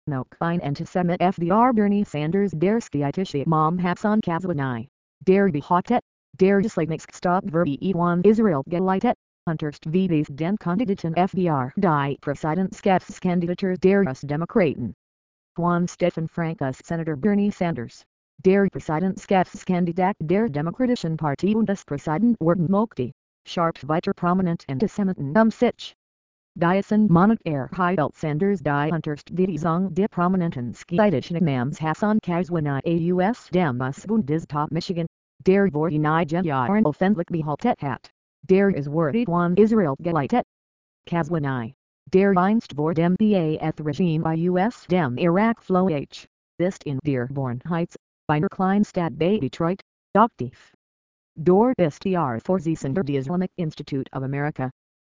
Nokfine anti-Semit FDR Bernie Sanders Der Skiitishi Imam Hassan Kazwanai. Der Behotet. Der Islamic Stop Verbi Iwan Israel Gelitet. Unterst Vides den Kandidaten FDR Die Präsidentschaftskandidatur der US Demokraten. Juan Stefan Frankus Senator Bernie Sanders. Der Präsidentschaftskandidat der Demokratischen Partei und des Präsident Warden Mokti. Sharp weiter prominent Antisemiten Sich. Diason Monat Heidelt Sanders Die Unterst die Zong de prominenten Skiitischen Imams Hassan Kazwanai AUS Damas Bundestag Michigan. Der Vortinai Jahren offendlich behaltet hat. Der is worthy one Israel Gelitet. Kazwanai. Der Einst vor dem BAS Regime by US dem Iraq Flow H. Ist in Dearborn Heights, bei Kleinstadt Bay Detroit, Aktiv. Dort ist Vorsitzender des Islamic Institute of America.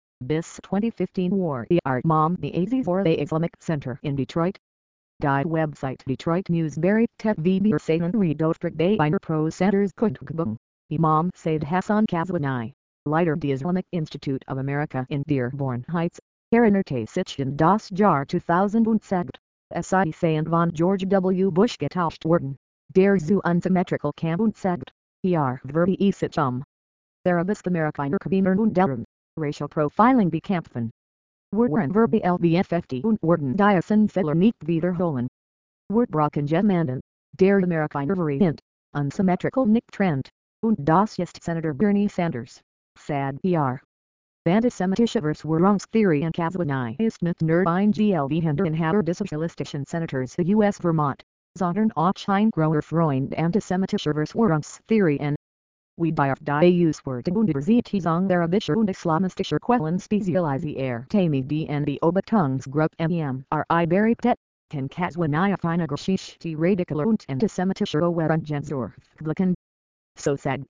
Bis 2015 war Imam the AZ for the Islamic Center in Detroit. Die Website Detroit Newsberry TVB Satan Redostrik Bay Biner Pro Centers Kundgebung. Imam Said Hassan Kazwanai, Leiter des Islamic Institute of America in Dearborn Heights, Erinnerte sich in das Jahr 2007. Sie sind von George W. Bush getauscht worden. Der zu unsymmetrical Camp und sagt, Verbi sich Arabist Amerikaner Kabiner und deren Racial Profiling bekämpfen. Waren Verbi LBFFT und wurden Diasen Fehler nicht wiederholen. Wortbrochen Gemanden, der Amerikaner Variant, unsymmetrical nicht Trend, und das ist Senator Bernie Sanders. Sad Antisemitische Verschwörungstheorie in Kazwanai ist nicht nur ein GLV-Hinter des sozialistischen Senators der US Vermont, sondern auch ein großer Freund antisemitischer Verschwörungstheorien. Wie die Auswärtige Universitätsung arabischer und islamistischer Quellen spezialisiert die in die Obertungsgruppe MEMRI berichtet, kann Kazwanai auf eine Geschichte radikaler und antisemitischer Obergensdorf-Blicken. So sagt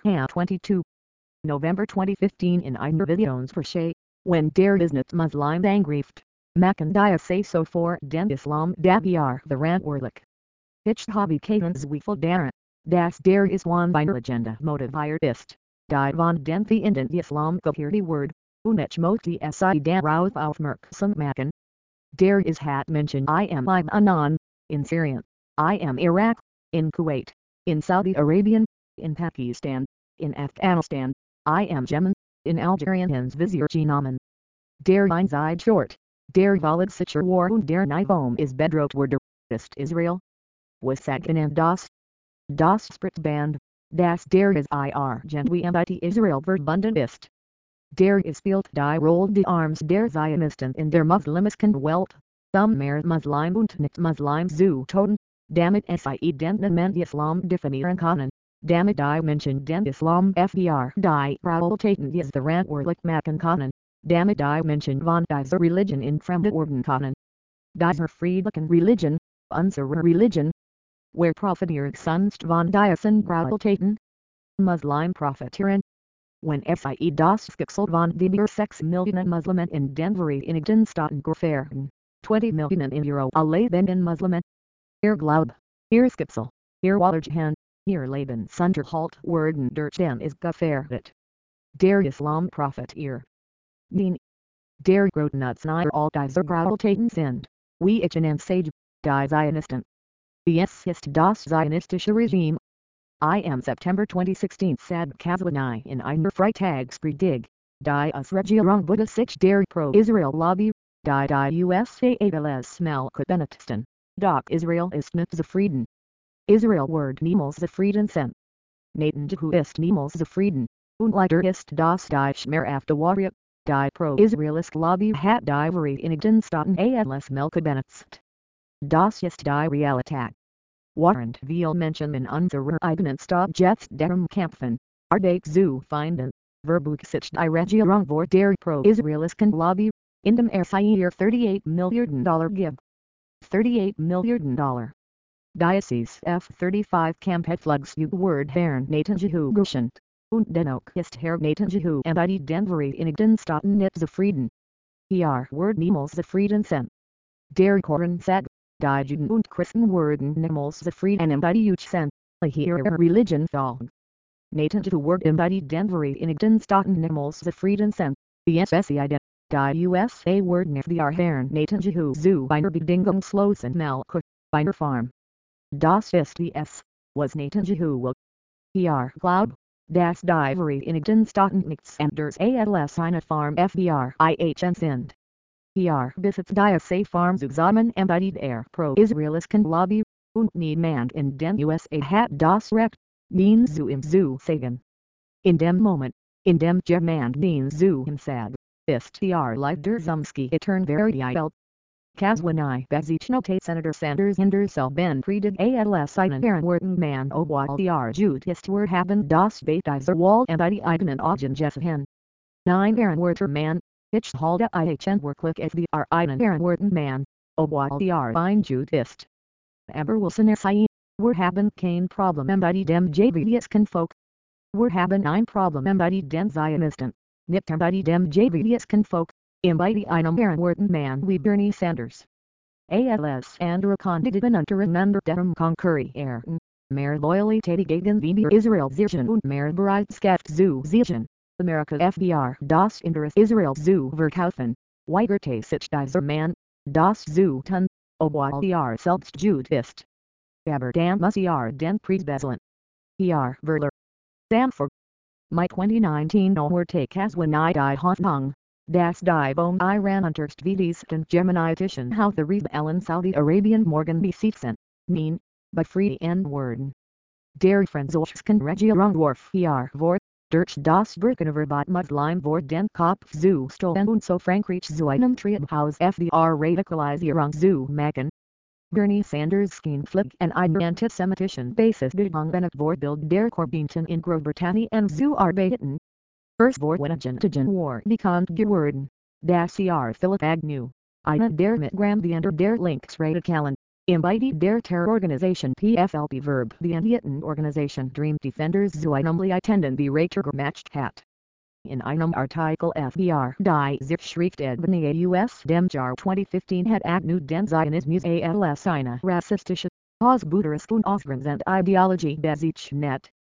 22. November 2015 in einer Videos when der Business Muslim angrieft, machen die say so for den Islam der verantwortlich. Ich habe keinen Zweifel daran, dass der is one by Legenda motiviert ist, die von den Fienden Islam gehörte Word, und ich möchte sie darauf aufmerksam machen. Der is hat mentioned I am Lebanon, in Syria, I am Iraq, in Kuwait, in Saudi Arabia, in Pakistan, in Afghanistan, I am Yemen, in Algerians Vizier Genomen. Der Einzige short, der valid sicher war und der Nivome is bedroht wurde, ist Israel. Was sagen das Spritzband, das der is Gentui und it Israel verbunden ist. Der is spielt die Rolle de Arms der Zionisten in der muslimischen Welt, mehr Muslim und nicht Muslim zu toten, damit sie den Islam definieren können. Damit die Menschen den Islam FDR die Prioriteten des verantwortlich machen können, damit die Menschen von dieser Religion in fremde werden können. Dieser friedlichen Religion, unsere Religion, wer profitiert sonst von diesen Prioriteten? Muslim profitieren. Wenn sie das Schicksal von über 6 Millionen Muslimen in den Vereinigten Staaten gefährden, 20 Millionen in Euro lebenden Muslimen. Ihr Glaube, ihr Schicksal, ihr Wohlergehen, ihr Lebensunterhalt werden durch den is gefährdet. Der Islam profitiert. Der Grotnutznier all dieser Prioriteten sind, wie ich sage, die Zionisten. Es ist das zionistische Regime. I am September 2016 Sad Kazwanai in einer Freitagspredigt, die Regierung wurde sich der Pro-Israel Lobby, die USA als Melke benutzten, doch Israel ist nicht zufrieden. Israel wird niemals zufrieden sein. Netanyahu ist niemals zufrieden, und leider ist das die Schmerzhafte die Pro-Israelist Lobby hat die Vereinigten Staaten als Melke benutzt. Das ist die Realität. Während wir Menschen in unserer eigenen Stadt jetzt darum kämpfen, Arbeit zu finden, verbeugt sich die Regierung vor der Pro-Israelischen Lobby, indem ihr $38 Milliarden gibt. $38 Milliarden. Diocese F-35 Kampfflugzeug Word Herrn Netanyahu geschenkt, und dennoch ist Herr Netanyahu und die den Vereinigten Staaten nicht zufrieden. Wird niemals zufrieden sein. Der Koran sagt, die Juden und Christen werden niemals zufrieden und die sein, ihre Religion folgen. Netanyahu wird die den Vereinigten Staaten niemals zufrieden sein, wie es sie Die USA word near the Arhern Natanjahu Zoo Biner Bedingung Slosen Melk Biner Farm. Das ist es, was Natanjahu will. PR Cloud. Das Divery in Igdenstatten nichts anders als eine Farm FBR sind. PR besitzt die Safe Farm zusammen embodied Air Pro Israelisken Lobby und niemand in den USA hat das Recht, den Zoo im Zoo sagen. In dem Moment, in dem jemand den Zoo im Sag, ist Leiter Zumski etern Veridielt. Kazwani Bezichnote Senator Sanders Hindersel Ben Predid als einen Ehrenwerten Man obwohl Jude ist haben das Beitizer Wall and die eigenen Augen Jessen. 9 Ehrenwerter Man, ich halte IHN wirklich einen Ehrenwerten Man, obwohl ein Jude ist. Aber Wilson Sein, wir haben kein Problem bei dem JVDisken Folk. Wir haben ein Problem bei den Zionisten, nicht bei dem JVDisken Folk, bei einem Ehrenwerten Man wie Bernie Sanders. ALS andere Kandidaten untereinander dem konkurrieren, mehr Loyalität gegen die Israel sichern und mehr Bereitschaft zu sichern. Amerika FDR das Interesse Israel zu verkaufen, weigert sich dieser Mann, das zu tun, obwohl selbst Jude ist. Aber dann muss den Preis bezahlen. Verler. Sanford. My 2019 Take as when I die Hong Kong. Das die Bomb Iran unterst Vidisten Gemini Tischen how the Rebellen Saudi Arabian Morgan besitzen. Mean, by free N word. Der Französischen Regierung vor, durch das Birkenverbot Muslim vor den Kopf zu stellen und so Frankreich zu einem Treibhaus FDR Radikalisierung zu machen. Bernie Sanders Skinflip and einen antisemitischen Basis Begangen Vorbild der Corbynten in Großbritannien zu arbeiten. First Vorwenigen War bekannt geworden. Das Philip Agnew. Einer der Mitgrandiener der Linksradikalen. Im der Terrororganisation PFLP Verb the Indian Organization Dream Defenders zu einem Leitenden Berater gematcht hat. In einem Artikel FDR die sich schrift Ebene US dem Jahr 2015 hat Agnew den Zionismus als eine rassistische, ausbeuterische und ausgrenzende Ideologie bezeichnet.